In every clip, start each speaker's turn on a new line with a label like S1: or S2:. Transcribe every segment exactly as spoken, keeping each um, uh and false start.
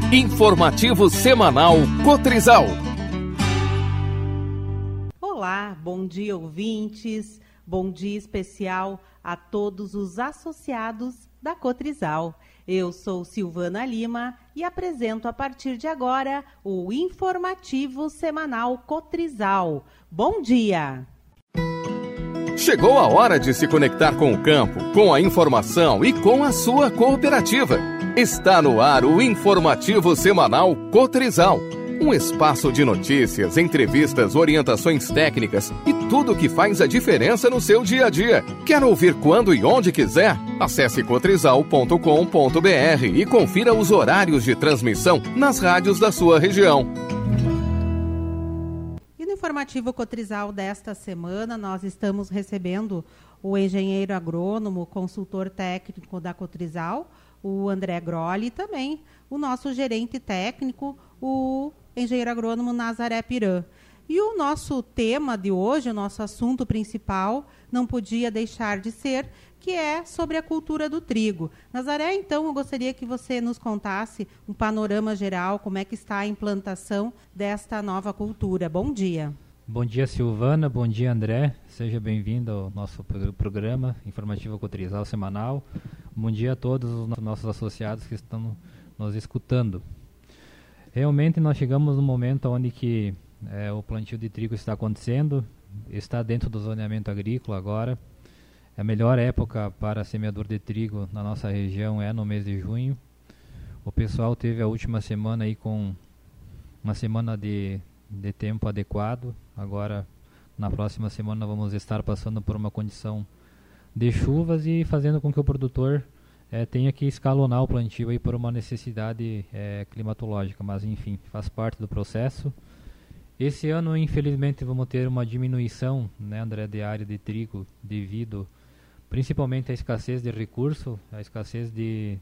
S1: Informativo semanal Cotrizal.
S2: Olá, bom dia ouvintes, bom dia especial a todos os associados da Cotrizal. Eu sou Silvana Lima e apresento a partir de agora o Informativo semanal Cotrizal. Bom dia!
S1: Chegou a hora de se conectar com o campo, com a informação e com a sua cooperativa. Está no ar o Informativo semanal Cotrizal. Um espaço de notícias, entrevistas, orientações técnicas e tudo que faz a diferença no seu dia a dia. Quer ouvir quando e onde quiser? Acesse cotrizal ponto com ponto b r e confira os horários de transmissão nas rádios da sua região.
S2: E no Informativo Cotrizal desta semana, nós estamos recebendo o engenheiro agrônomo, consultor técnico da Cotrizal, o André Grolli, e também o nosso gerente técnico, o engenheiro agrônomo Nazaré Piran. E o nosso tema de hoje, o nosso assunto principal, não podia deixar de ser, que é sobre a cultura do trigo. Nazaré, então, eu gostaria que você nos contasse um panorama geral, como é que está a implantação desta nova cultura. Bom dia.
S3: Bom dia, Silvana. Bom dia, André. Seja bem-vindo ao nosso programa Informativo Cotrizal semanal. Bom dia a todos os nossos associados que estão nos escutando. Realmente nós chegamos no momento onde que é, o plantio de trigo está acontecendo, está dentro do zoneamento agrícola agora. A melhor época para semeador de trigo na nossa região é no mês de junho. O pessoal teve a última semana aí com uma semana de, de tempo adequado. Agora, na próxima semana, vamos estar passando por uma condição de chuvas e fazendo com que o produtor É, tenha que escalonar o plantio aí por uma necessidade é, climatológica, mas enfim, faz parte do processo. Esse ano, infelizmente, vamos ter uma diminuição, né, André, de área de trigo devido principalmente à escassez de recurso, à escassez de,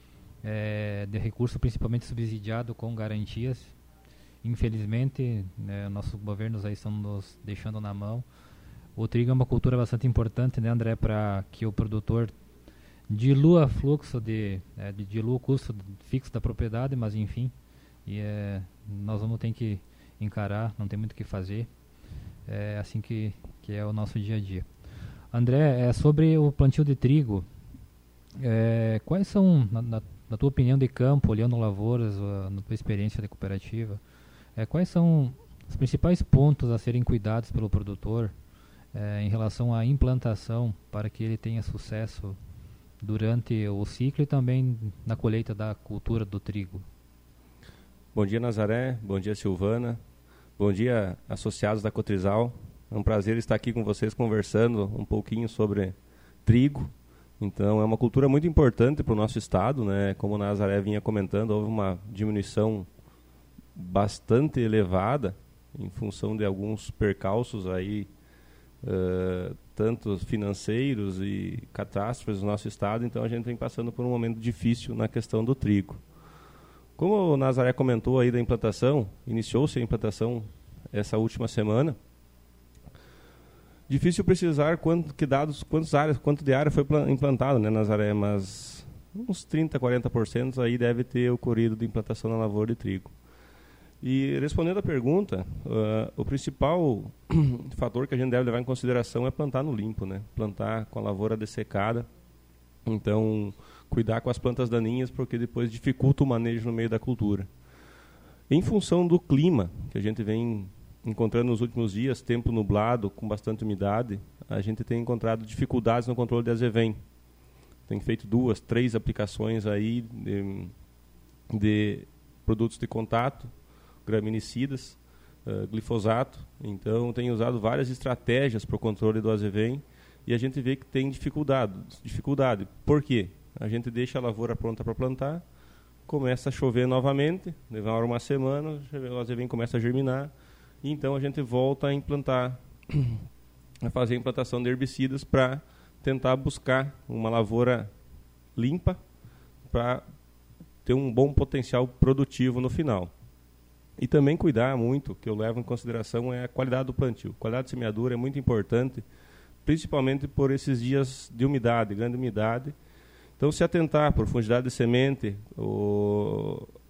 S3: é, de recurso principalmente subsidiado com garantias. Infelizmente, né, nossos governos aí estão nos deixando na mão. O trigo é uma cultura bastante importante, né, André, para que o produtor dilua fluxo de, é, de dilua o custo fixo da propriedade, mas enfim, e, é, nós vamos ter que encarar, não tem muito o que fazer, é assim que, que é o nosso dia a dia. André, é, sobre o plantio de trigo, é, quais são, na, na, na tua opinião de campo, olhando lavouras, uh, na tua experiência de cooperativa, é, quais são os principais pontos a serem cuidados pelo produtor é, em relação à implantação para que ele tenha sucesso durante o ciclo e também na colheita da cultura do trigo?
S4: Bom dia, Nazaré. Bom dia, Silvana. Bom dia, associados da Cotrizal. É um prazer estar aqui com vocês conversando um pouquinho sobre trigo. Então, é uma cultura muito importante para o nosso estado, né? Como a Nazaré vinha comentando, houve uma diminuição bastante elevada em função de alguns percalços aí, Uh, tanto financeiros e catástrofes do nosso estado. Então a gente vem passando por um momento difícil na questão do trigo. Como o Nazaré comentou aí da implantação, iniciou-se a implantação essa última semana. Difícil precisar quanto que dados, quantos áreas, quanto de área foi implantado, né, Nazaré, mas uns trinta, quarenta por cento aí deve ter ocorrido de implantação na lavoura de trigo. E respondendo à pergunta, uh, o principal fator que a gente deve levar em consideração é plantar no limpo, né? Plantar com a lavoura dessecada. Então, cuidar com as plantas daninhas, porque depois dificulta o manejo no meio da cultura. Em função do clima, que a gente vem encontrando nos últimos dias, tempo nublado, com bastante umidade, a gente tem encontrado dificuldades no controle de azevém. Tem feito duas, três aplicações aí de, de produtos de contato, graminicidas, uh, glifosato. Então, tem usado várias estratégias para o controle do azevém e a gente vê que tem dificuldade. Dificuldade. Por quê? A gente deixa a lavoura pronta para plantar, começa a chover novamente, demora uma semana, o azevém começa a germinar, e então a gente volta a implantar, a fazer a implantação de herbicidas para tentar buscar uma lavoura limpa para ter um bom potencial produtivo no final. E também cuidar muito, que eu levo em consideração, é a qualidade do plantio. A qualidade de semeadura é muito importante, principalmente por esses dias de umidade, grande umidade. Então, se atentar à profundidade de semente, o, a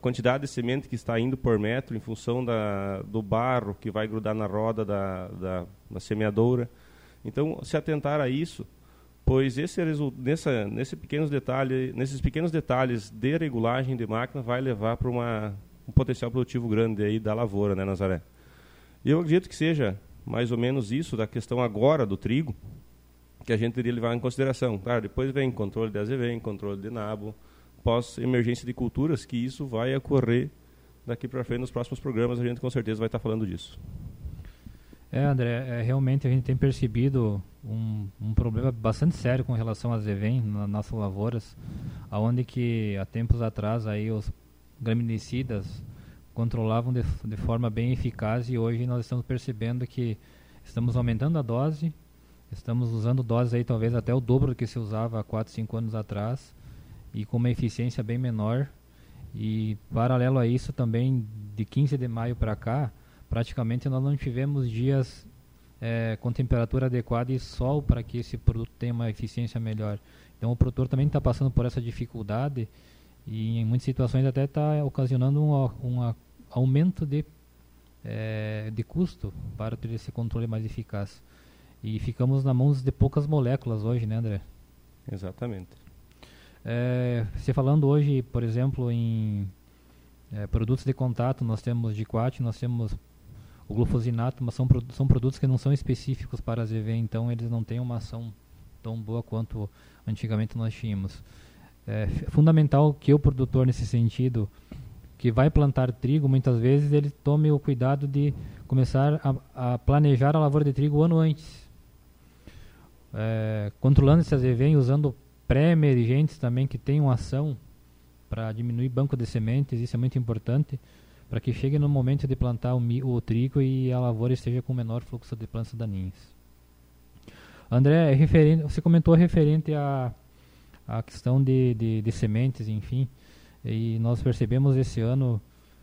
S4: quantidade de semente que está indo por metro em função da, do barro que vai grudar na roda da, da, da semeadora. Então, se atentar a isso, pois esse nessa, nesse pequenos detalhe, nesses pequenos detalhes de regulagem de máquina vai levar para uma, um potencial produtivo grande aí da lavoura, né, Nazaré? E eu acredito que seja mais ou menos isso da questão agora do trigo, que a gente teria que levar em consideração. Claro, depois vem controle de azevém, controle de nabo, pós-emergência de culturas, que isso vai ocorrer daqui para frente nos próximos programas, a gente com certeza vai estar falando disso.
S3: É, André, é, realmente a gente tem percebido um, um problema bastante sério com relação ao azevém nas nossas lavouras, onde que há tempos atrás aí os graminicidas controlavam de, de forma bem eficaz, e hoje nós estamos percebendo que estamos aumentando a dose, estamos usando doses aí talvez até o dobro do que se usava há quatro, cinco anos atrás, e com uma eficiência bem menor. E paralelo a isso também, de quinze de maio para cá, praticamente nós não tivemos dias é, com temperatura adequada e sol para que esse produto tenha uma eficiência melhor. Então o produtor também está passando por essa dificuldade, e em muitas situações até está ocasionando um, um aumento de, é, de custo para ter esse controle mais eficaz. E ficamos na mão de poucas moléculas hoje, né, André?
S4: Exatamente.
S3: É, você falando hoje, por exemplo, em é, produtos de contato, nós temos Diquat, nós temos o glufosinato, mas são, são produtos que não são específicos para a azevém, então eles não têm uma ação tão boa quanto antigamente nós tínhamos. É fundamental que o produtor, nesse sentido, que vai plantar trigo, muitas vezes ele tome o cuidado de começar a, a planejar a lavoura de trigo o ano antes. É, controlando esse azevém, usando pré-emergentes também que tenham ação para diminuir banco de sementes, isso é muito importante, para que chegue no momento de plantar o, mi, o trigo e a lavoura esteja com menor fluxo de plantas daninhas. André, é referente, você comentou referente a, a questão de, de, de sementes, enfim, e nós percebemos esse ano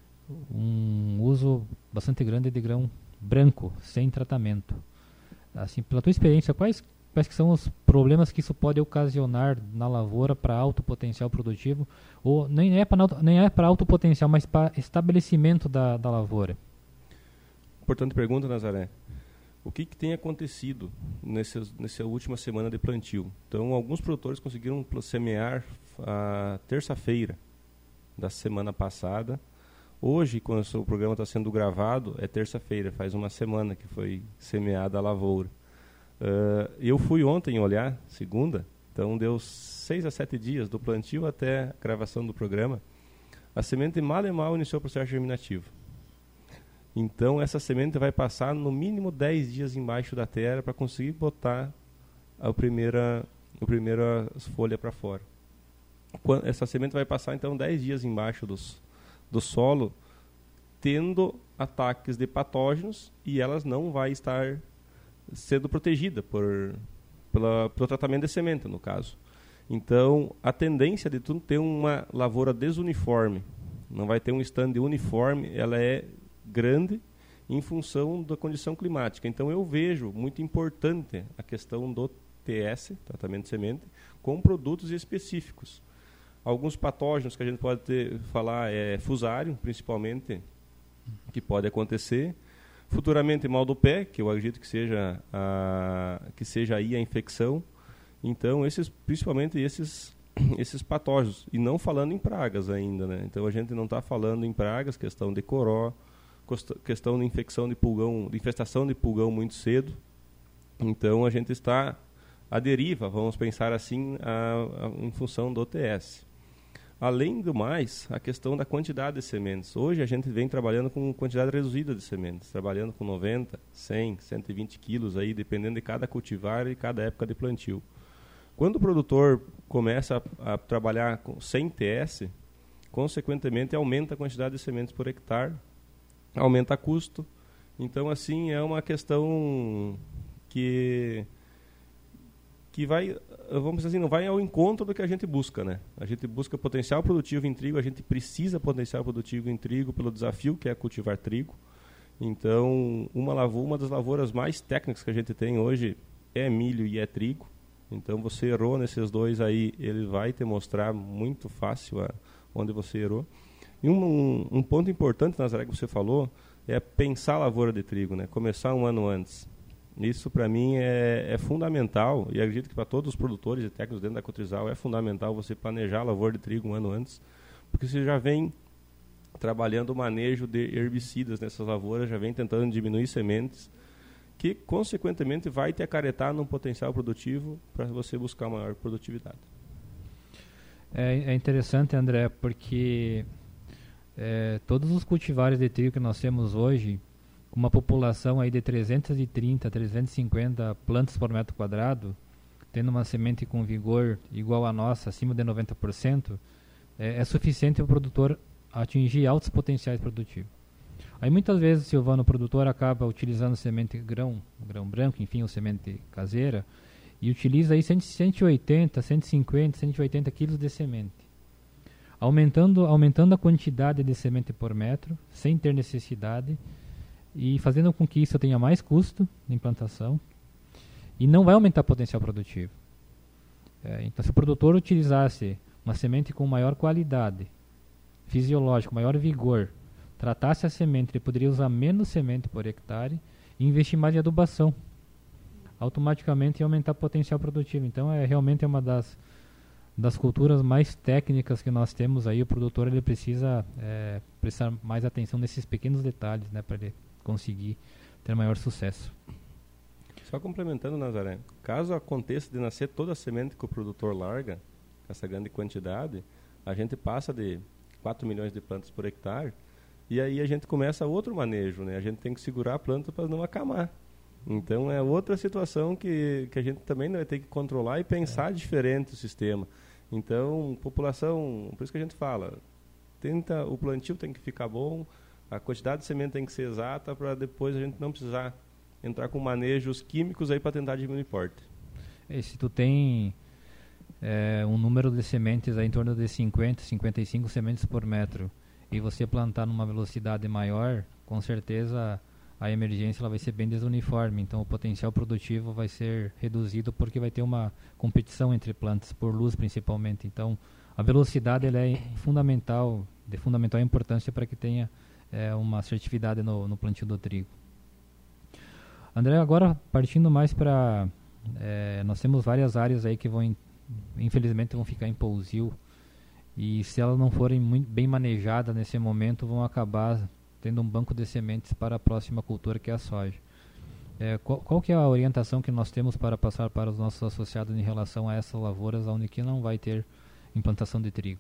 S3: um uso bastante grande de grão branco, sem tratamento. Assim, pela tua experiência, quais Quais que são os problemas que isso pode ocasionar na lavoura para alto potencial produtivo, ou nem é para nem é para alto potencial, mas para estabelecimento da, da lavoura?
S4: Importante pergunta, Nazaré. O que, que tem acontecido nessa, nessa última semana de plantio? Então, alguns produtores conseguiram semear a terça-feira da semana passada. Hoje, quando o programa está sendo gravado, é terça-feira, faz uma semana que foi semeada a lavoura. Uh, eu fui ontem olhar, segunda, então deu seis a sete dias do plantio até a gravação do programa. A semente mal e mal iniciou o processo germinativo. Então essa semente vai passar no mínimo dez dias embaixo da terra para conseguir botar a primeira, a primeira folha para fora. Quando, essa semente vai passar então dez dias embaixo dos, do solo, tendo ataques de patógenos, e elas não vai estar sendo protegida por, pela, pelo tratamento de semente, no caso. Então, a tendência de tu ter uma lavoura desuniforme, não vai ter um stand uniforme, ela é grande em função da condição climática. Então, eu vejo muito importante a questão do T S, tratamento de semente, com produtos específicos. Alguns patógenos que a gente pode ter, falar é fusário, principalmente, que pode acontecer. Futuramente mal do pé, que eu acredito que seja, a, que seja aí a infecção. Então, esses, principalmente esses, esses patógenos. E não falando em pragas ainda, né? Então, a gente não está falando em pragas, questão de coró, questão de infecção de pulgão, de infestação de pulgão muito cedo. Então, a gente está à deriva, vamos pensar assim, a, a, em função do T S. Além do mais, a questão da quantidade de sementes. Hoje a gente vem trabalhando com quantidade reduzida de sementes, trabalhando com noventa, cem, cento e vinte quilos, aí, dependendo de cada cultivar e cada época de plantio. Quando o produtor começa a, a trabalhar com, sem T S, consequentemente aumenta a quantidade de sementes por hectare, aumenta o custo. Então, assim, é uma questão que... que vai, vamos dizer assim, não vai ao encontro do que a gente busca, né? A gente busca potencial produtivo em trigo, a gente precisa potencial produtivo em trigo pelo desafio que é cultivar trigo. Então, uma lavoura, uma das lavouras mais técnicas que a gente tem hoje é milho e é trigo. Então, você errou nesses dois aí, ele vai te mostrar muito fácil a, onde você errou. E um, um, um ponto importante, Nazaré, que você falou, é pensar a lavoura de trigo, né? Começar um ano antes. Isso, para mim, é, é fundamental, e acredito que para todos os produtores e técnicos dentro da Cotrizal é fundamental você planejar a lavoura de trigo um ano antes, porque você já vem trabalhando o manejo de herbicidas nessas lavouras, já vem tentando diminuir sementes, que, consequentemente, vai te acarretar num potencial produtivo para você buscar maior produtividade.
S3: É, é interessante, André, porque é, todos os cultivares de trigo que nós temos hoje, com uma população aí de trezentos e trinta, trezentos e cinquenta plantas por metro quadrado, tendo uma semente com vigor igual à nossa, acima de noventa por cento, é, é suficiente para o produtor atingir altos potenciais produtivos. Aí muitas vezes, Silvano, o produtor acaba utilizando semente grão, grão branco, enfim, ou semente caseira, e utiliza aí cento e oitenta, cento e cinquenta, cento e oitenta quilos de semente. Aumentando, aumentando a quantidade de semente por metro, sem ter necessidade, e fazendo com que isso tenha mais custo de implantação, e não vai aumentar o potencial produtivo. É, então, se o produtor utilizasse uma semente com maior qualidade, fisiológico, maior vigor, tratasse a semente, ele poderia usar menos semente por hectare e investir mais em adubação. Automaticamente ia aumentar o potencial produtivo. Então, é realmente uma das, das culturas mais técnicas que nós temos aí. O produtor ele precisa é, prestar mais atenção nesses pequenos detalhes, né, para ele conseguir ter maior sucesso.
S4: Só complementando, Nazaré, caso aconteça de nascer toda a semente que o produtor larga, essa grande quantidade, a gente passa de quatro milhões de plantas por hectare, e aí a gente começa outro manejo, né? A gente tem que segurar a planta para não acamar. Então é outra situação que, que a gente também vai ter que controlar e pensar é. diferente o sistema. Então, população, por isso que a gente fala, tenta, o plantio tem que ficar bom, a quantidade de semente tem que ser exata para depois a gente não precisar entrar com manejos químicos aí para tentar diminuir porte.
S3: E se tu tem é, um número de sementes aí em torno de cinquenta, cinquenta e cinco sementes por metro, e você plantar numa velocidade maior, com certeza a emergência ela vai ser bem desuniforme, então o potencial produtivo vai ser reduzido porque vai ter uma competição entre plantas, por luz principalmente. Então a velocidade ela é fundamental, de fundamental importância para que tenha é, uma assertividade no, no plantio do trigo. André, agora partindo mais para... É, nós temos várias áreas aí que vão, infelizmente, vão ficar em pousio, e se elas não forem muito bem manejadas nesse momento, vão acabar tendo um banco de sementes para a próxima cultura, que é a soja. É, qual, qual que é a orientação que nós temos para passar para os nossos associados em relação a essas lavouras onde que não vai ter implantação de trigo?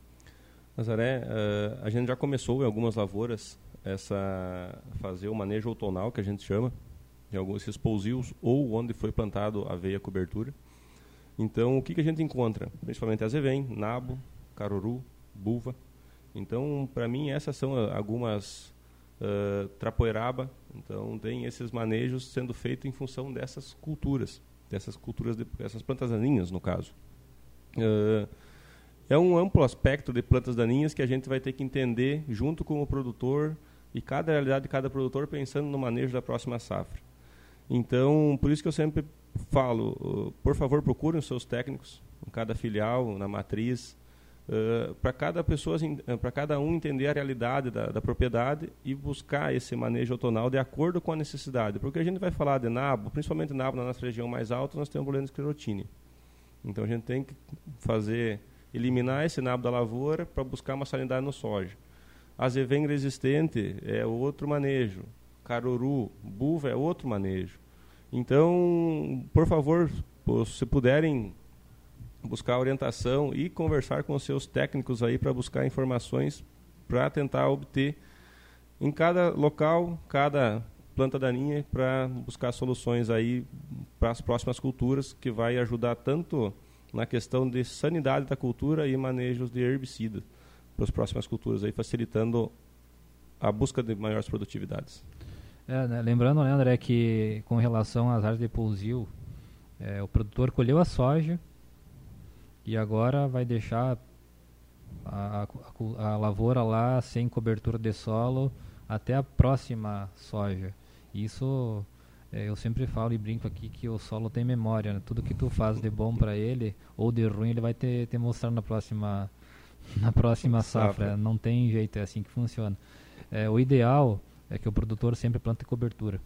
S4: Nazaré, uh, a gente já começou em algumas lavouras essa fazer o manejo outonal, que a gente chama, em alguns esses pousios, ou onde foi plantado aveia cobertura. Então, o que, que a gente encontra? Principalmente azevém, nabo, caruru, buva. Então, para mim, essas são uh, algumas uh, trapoeraba. Então, tem esses manejos sendo feitos em função dessas culturas, dessas culturas, de, dessas plantas daninhas, no caso. Uh, é um amplo aspecto de plantas daninhas que a gente vai ter que entender junto com o produtor e cada realidade de cada produtor pensando no manejo da próxima safra. Então, por isso que eu sempre falo, uh, por favor, procurem os seus técnicos em cada filial, na matriz, uh, para cada pessoa, uh, para cada um entender a realidade da, da propriedade e buscar esse manejo outonal de acordo com a necessidade. Porque a gente vai falar de nabo, principalmente nabo na nossa região mais alta, nós temos um problema de esclerotínia. Então, a gente tem que fazer, eliminar esse nabo da lavoura para buscar uma salinidade no soja. Azevém resistente é outro manejo. Caruru, buva é outro manejo. Então, por favor, se puderem buscar orientação e conversar com os seus técnicos aí para buscar informações para tentar obter em cada local, cada planta daninha, para buscar soluções aí para as próximas culturas, que vai ajudar tanto na questão de sanidade da cultura e manejos de herbicida para as próximas culturas, aí, facilitando a busca de maiores produtividades.
S3: É, né, lembrando, né, André, que com relação às áreas de pousio, é, o produtor colheu a soja e agora vai deixar a, a, a lavoura lá sem cobertura de solo até a próxima soja. Isso, é, eu sempre falo e brinco aqui que o solo tem memória, né? Tudo que tu faz de bom para ele ou de ruim, ele vai te, te mostrar na próxima na próxima safra. safra. Não tem jeito, é assim que funciona. É, o ideal é que o produtor sempre plante cobertura.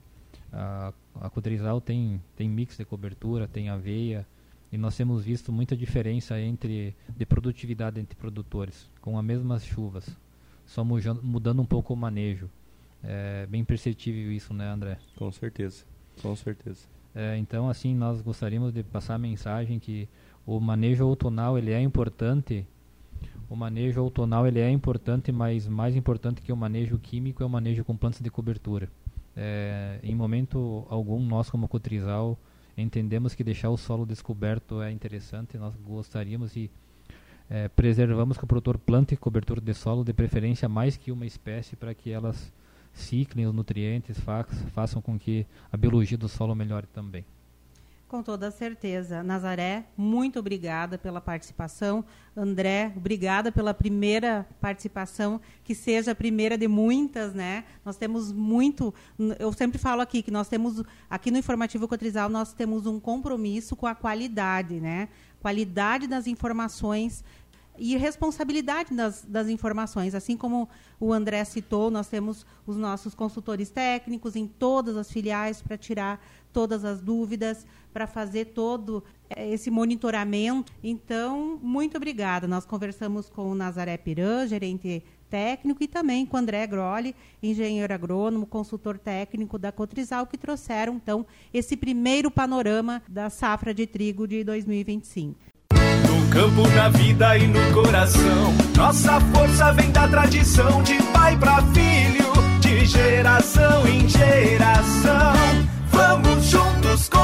S3: A, a Cotrizal tem, tem mix de cobertura, tem aveia, e nós temos visto muita diferença entre, de produtividade entre produtores, com as mesmas chuvas, só mudando, mudando um pouco o manejo. É bem perceptível isso, né, André?
S4: Com certeza, com certeza.
S3: É, então, assim, nós gostaríamos de passar a mensagem que o manejo outonal, ele é importante. O manejo outonal, ele é importante, mas mais importante que o manejo químico é o manejo com plantas de cobertura. É, em momento algum, nós como Cotrizal entendemos que deixar o solo descoberto é interessante. Nós gostaríamos e é, preservamos que o produtor plante cobertura de solo, de preferência mais que uma espécie, para que elas ciclem os nutrientes, fa façam com que a biologia do solo melhore também.
S2: Com toda certeza. Nazaré, muito obrigada pela participação. André, obrigada pela primeira participação, que seja a primeira de muitas, né? Nós temos muito, eu sempre falo aqui, que nós temos, aqui no Informativo Cotrizal, nós temos um compromisso com a qualidade, né? Qualidade das informações e responsabilidade das, das informações. Assim como o André citou, nós temos os nossos consultores técnicos em todas as filiais para tirar todas as dúvidas, para fazer todo esse monitoramento. Então, muito obrigada. Nós conversamos com o Nazaré Piran, gerente técnico, e também com o André Grolli, engenheiro agrônomo, consultor técnico da Cotrizal, que trouxeram, então, esse primeiro panorama da safra de trigo de dois mil e vinte e cinco.
S5: No campo, na vida e no coração, nossa força vem da tradição, de pai para filho, de geração em geração. Vamos juntos com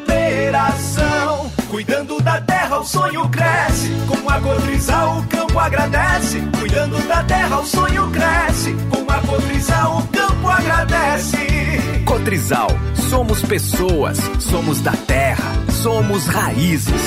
S5: cooperação, cuidando da terra o sonho cresce, com a Cotrizal o campo agradece. Cuidando da terra o sonho cresce, com a Cotrizal o campo agradece.
S6: Cotrizal, somos pessoas, somos da terra, somos raízes.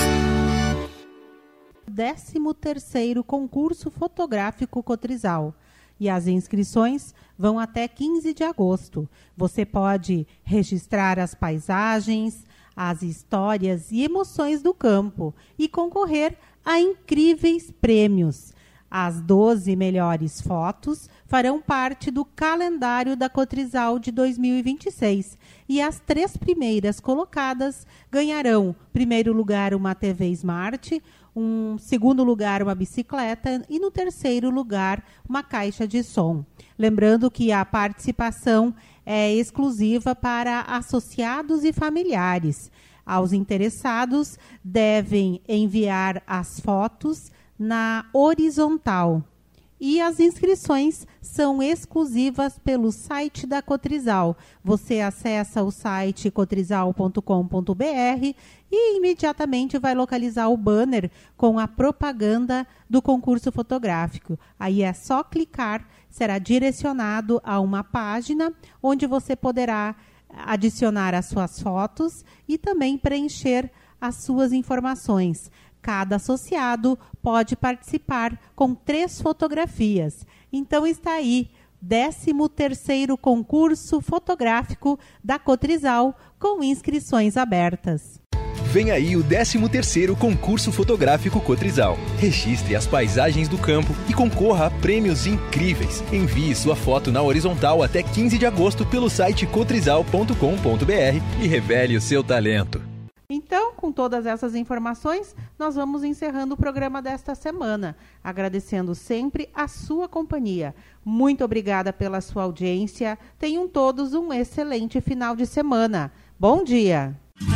S2: décimo terceiro Concurso Fotográfico Cotrizal. E as inscrições vão até quinze de agosto. Você pode registrar as paisagens, as histórias e emoções do campo e concorrer a incríveis prêmios. As doze melhores fotos farão parte do calendário da Cotrizal de dois mil e vinte e seis. E as três primeiras colocadas ganharão, primeiro lugar, uma T V Smart, um segundo lugar, uma bicicleta, e no terceiro lugar, uma caixa de som. Lembrando que a participação é exclusiva para associados e familiares. Aos interessados, devem enviar as fotos na horizontal. E as inscrições são exclusivas pelo site da Cotrizal. Você acessa o site cotrizal ponto com ponto b r e imediatamente vai localizar o banner com a propaganda do concurso fotográfico. Aí é só clicar, será direcionado a uma página onde você poderá adicionar as suas fotos e também preencher as suas informações. Cada associado pode participar com três fotografias. Então está aí, décimo terceiro Concurso Fotográfico da Cotrizal, com inscrições abertas.
S6: Vem aí o décimo terceiro Concurso Fotográfico Cotrizal. Registre as paisagens do campo e concorra a prêmios incríveis. Envie sua foto na horizontal até quinze de agosto pelo site cotrizal ponto com ponto b r e revele o seu talento.
S2: Então, com todas essas informações, nós vamos encerrando o programa desta semana, agradecendo sempre a sua companhia. Muito obrigada pela sua audiência. Tenham todos um excelente final de semana. Bom dia!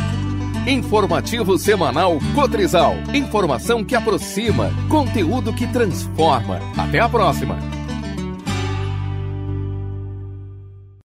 S1: Informativo semanal Cotrizal. Informação que aproxima, conteúdo que transforma. Até a próxima!